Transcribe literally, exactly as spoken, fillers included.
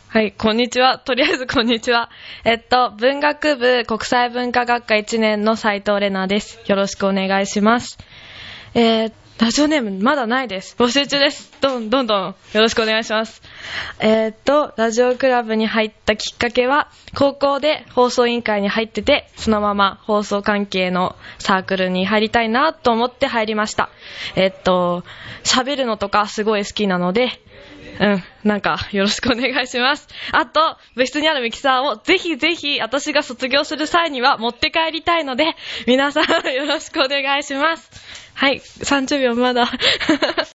はい、こんにちは。とりあえずこんにちは。えっと、文学部国際文化学科いちねんの斉藤玲奈です。よろしくお願いします。えー、ラジオネームまだないです。募集中です。どんどんどんよろしくお願いします。えーっと、ラジオクラブに入ったきっかけは、高校で放送委員会に入ってて、そのまま放送関係のサークルに入りたいなと思って入りました。えーっと、喋るのとかすごい好きなので、うん、なんかよろしくお願いします。あと、部室にあるミキサーをぜひぜひ私が卒業する際には持って帰りたいので、皆さんよろしくお願いします。はい、さんじゅうびょうまだ